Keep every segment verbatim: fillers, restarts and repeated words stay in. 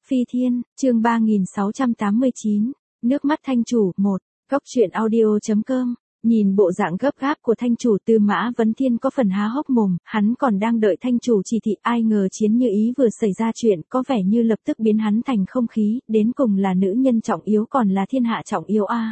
Phi Thiên, chương ba nghìn sáu trăm tám mươi chín, nước mắt thanh chủ, một, góc truyện audio chấm com. Nhìn bộ dạng gấp gáp của thanh chủ, Tư Mã Vấn Thiên có phần há hốc mồm, hắn còn đang đợi thanh chủ chỉ thị, ai ngờ Chiến Như Ý vừa xảy ra chuyện, có vẻ như lập tức biến hắn thành không khí, đến cùng là nữ nhân trọng yếu còn là thiên hạ trọng yếu a.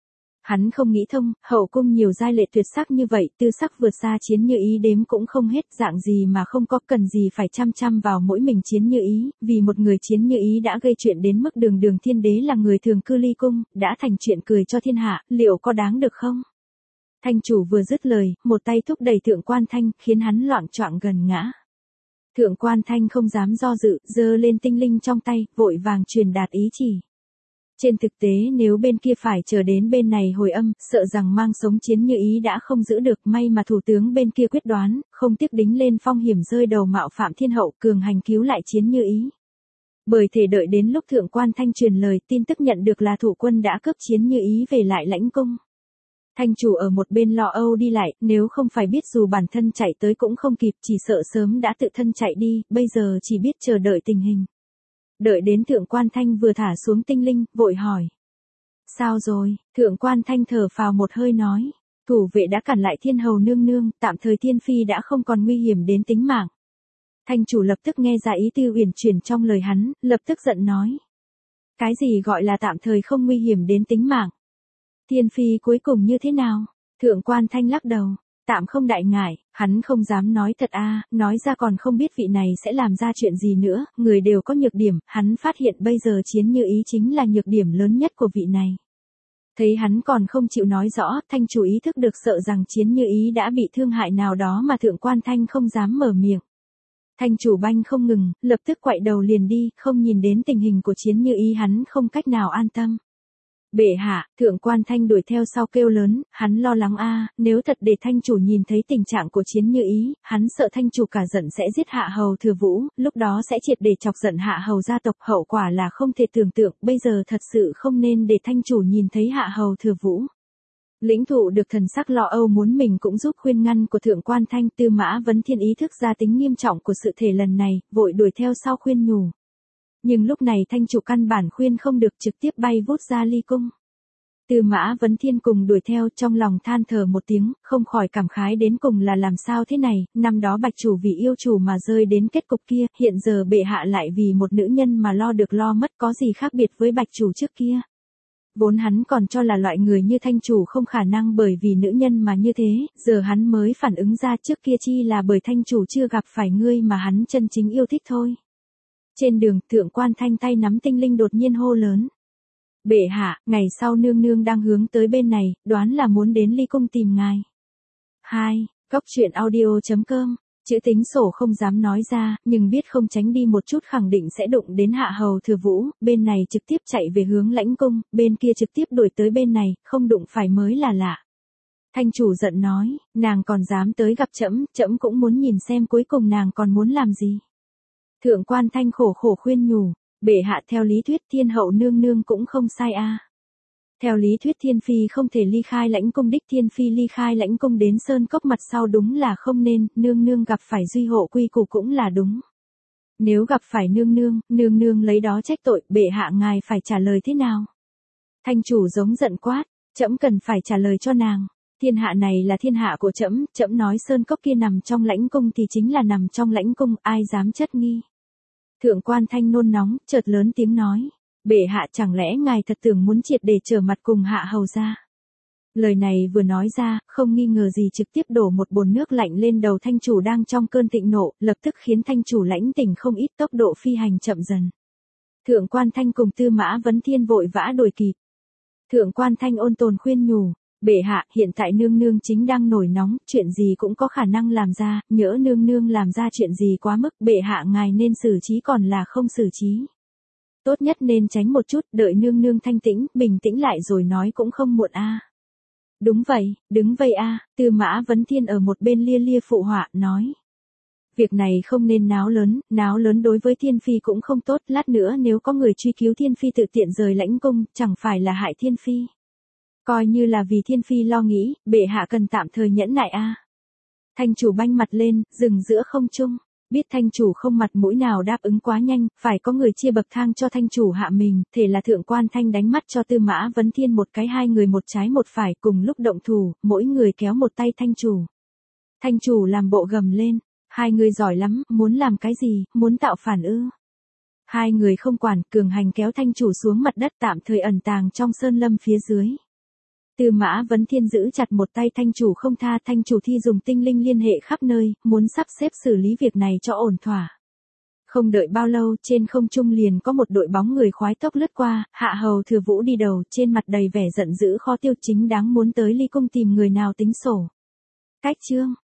Hắn không nghĩ thông, hậu cung nhiều giai lệ tuyệt sắc như vậy, tư sắc vượt xa Chiến Như Ý đếm cũng không hết, dạng gì mà không có, cần gì phải chăm chăm vào mỗi mình Chiến Như Ý, vì một người Chiến Như Ý đã gây chuyện đến mức đường đường thiên đế là người thường cư ly cung, đã thành chuyện cười cho thiên hạ, liệu có đáng được không? Thanh chủ vừa dứt lời, một tay thúc đẩy Thượng Quan Thanh, khiến hắn loạng choạng gần ngã. Thượng Quan Thanh không dám do dự, giơ lên tinh linh trong tay, vội vàng truyền đạt ý chỉ. Trên thực tế nếu bên kia phải chờ đến bên này hồi âm, sợ rằng mang sống Chiến Như Ý đã không giữ được, may mà thủ tướng bên kia quyết đoán, không tiếc đính lên phong hiểm rơi đầu mạo phạm thiên hậu, cường hành cứu lại Chiến Như Ý. Bởi thể đợi đến lúc Thượng Quan Thanh truyền lời, tin tức nhận được là thủ quân đã cướp Chiến Như Ý về lại lãnh cung. Thanh chủ ở một bên lo âu đi lại, nếu không phải biết dù bản thân chạy tới cũng không kịp, chỉ sợ sớm đã tự thân chạy đi, bây giờ chỉ biết chờ đợi tình hình. Đợi đến Thượng Quan Thanh vừa thả xuống tinh linh, vội hỏi. Sao rồi? Thượng Quan Thanh thở phào một hơi nói. Thủ vệ đã cản lại thiên hầu nương nương, tạm thời thiên phi đã không còn nguy hiểm đến tính mạng. Thanh chủ lập tức nghe ra ý tư uyển chuyển trong lời hắn, lập tức giận nói. Cái gì gọi là tạm thời không nguy hiểm đến tính mạng? Thiên phi cuối cùng như thế nào? Thượng Quan Thanh lắc đầu. Tạm không đại ngại, hắn không dám nói thật a, nói ra còn không biết vị này sẽ làm ra chuyện gì nữa, người đều có nhược điểm, hắn phát hiện bây giờ Chiến Như Ý chính là nhược điểm lớn nhất của vị này. Thấy hắn còn không chịu nói rõ, thanh chủ ý thức được sợ rằng Chiến Như Ý đã bị thương hại nào đó mà Thượng Quan Thanh không dám mở miệng. Thanh chủ banh không ngừng, lập tức quay đầu liền đi, không nhìn đến tình hình của Chiến Như Ý hắn không cách nào an tâm. Bệ hạ, Thượng Quan Thanh đuổi theo sau kêu lớn, hắn lo lắng a, nếu thật để thanh chủ nhìn thấy tình trạng của Chiến Như Ý, hắn sợ thanh chủ cả giận sẽ giết Hạ Hầu Thừa Vũ, lúc đó sẽ triệt để chọc giận Hạ Hầu gia tộc, hậu quả là không thể tưởng tượng, bây giờ thật sự không nên để thanh chủ nhìn thấy Hạ Hầu Thừa Vũ. Lĩnh thụ được thần sắc lo âu muốn mình cũng giúp khuyên ngăn của Thượng Quan Thanh, Tư Mã Vấn Thiên ý thức ra tính nghiêm trọng của sự thể lần này, vội đuổi theo sau khuyên nhủ. Nhưng lúc này thanh chủ căn bản khuyên không được, trực tiếp bay vút ra ly cung. Tư Mã Vấn Thiên cùng đuổi theo, trong lòng than thở một tiếng, không khỏi cảm khái đến cùng là làm sao thế này, năm đó bạch chủ vì yêu chủ mà rơi đến kết cục kia, hiện giờ bệ hạ lại vì một nữ nhân mà lo được lo mất, có gì khác biệt với bạch chủ trước kia. Vốn hắn còn cho là loại người như thanh chủ không khả năng bởi vì nữ nhân mà như thế, giờ hắn mới phản ứng ra trước kia chi là bởi thanh chủ chưa gặp phải ngươi mà hắn chân chính yêu thích thôi. Trên đường, Thượng Quan Thanh tay nắm tinh linh đột nhiên hô lớn. Bệ hạ, ngày sau nương nương đang hướng tới bên này, đoán là muốn đến ly cung tìm ngài. hai. Góc truyện audio chấm com. Chữ tính sổ không dám nói ra, nhưng biết không tránh đi một chút khẳng định sẽ đụng đến Hạ Hầu Thừa Vũ, bên này trực tiếp chạy về hướng lãnh cung, bên kia trực tiếp đuổi tới bên này, không đụng phải mới là lạ. Thanh chủ giận nói, nàng còn dám tới gặp trẫm, trẫm cũng muốn nhìn xem cuối cùng nàng còn muốn làm gì. Thượng Quan Thanh khổ khổ khuyên nhủ, bệ hạ theo lý thuyết thiên hậu nương nương cũng không sai a. Theo lý thuyết thiên phi không thể ly khai lãnh cung, đích thiên phi ly khai lãnh cung đến sơn cốc mặt sau đúng là không nên, nương nương gặp phải duy hộ quy củ cũng là đúng. Nếu gặp phải nương nương, nương nương lấy đó trách tội, bệ hạ ngài phải trả lời thế nào? Thanh chủ giống giận quát, trẫm cần phải trả lời cho nàng. Thiên hạ này là thiên hạ của trẫm, trẫm nói sơn cốc kia nằm trong lãnh cung thì chính là nằm trong lãnh cung, ai dám chất nghi. Thượng Quan Thanh nôn nóng, chợt lớn tiếng nói, bệ hạ chẳng lẽ ngài thật tưởng muốn triệt để trở mặt cùng Hạ Hầu gia? Lời này vừa nói ra, không nghi ngờ gì trực tiếp đổ một bồn nước lạnh lên đầu thanh chủ đang trong cơn thịnh nộ, lập tức khiến thanh chủ lãnh tỉnh không ít, tốc độ phi hành chậm dần. Thượng Quan Thanh cùng Tư Mã Vấn Thiên vội vã đuổi kịp. Thượng Quan Thanh ôn tồn khuyên nhủ, bệ hạ, hiện tại nương nương chính đang nổi nóng, chuyện gì cũng có khả năng làm ra, nhỡ nương nương làm ra chuyện gì quá mức, bệ hạ ngài nên xử trí còn là không xử trí. Tốt nhất nên tránh một chút, đợi nương nương thanh tĩnh, bình tĩnh lại rồi nói cũng không muộn a. Đúng vậy, đứng vậy a, Tư Mã Vấn Thiên ở một bên lia lia phụ họa, nói. Việc này không nên náo lớn, náo lớn đối với thiên phi cũng không tốt, lát nữa nếu có người truy cứu thiên phi tự tiện rời lãnh cung, chẳng phải là hại thiên phi. Coi như là vì thiên phi lo nghĩ, bệ hạ cần tạm thời nhẫn nại a. Thanh chủ banh mặt lên, dừng giữa không trung. Biết thanh chủ không mặt mũi nào đáp ứng quá nhanh, phải có người chia bậc thang cho thanh chủ hạ mình, thể là thượng quan thanh đánh mắt cho Tư Mã Vấn Thiên một cái, hai người một trái một phải cùng lúc động thủ, mỗi người kéo một tay thanh chủ. Thanh chủ làm bộ gầm lên, hai người giỏi lắm, muốn làm cái gì, muốn tạo phản ư. Hai người không quản, cường hành kéo thanh chủ xuống mặt đất, tạm thời ẩn tàng trong sơn lâm phía dưới. Tư Mã Vấn Thiên giữ chặt một tay thanh chủ không tha, thanh chủ thi dùng tinh linh liên hệ khắp nơi, muốn sắp xếp xử lý việc này cho ổn thỏa. Không đợi bao lâu, trên không trung liền có một đội bóng người khoái tốc lướt qua, Hạ Hầu Thừa Vũ đi đầu, trên mặt đầy vẻ giận dữ khó tiêu, chính đáng muốn tới Ly Cung tìm người nào tính sổ. Cách chương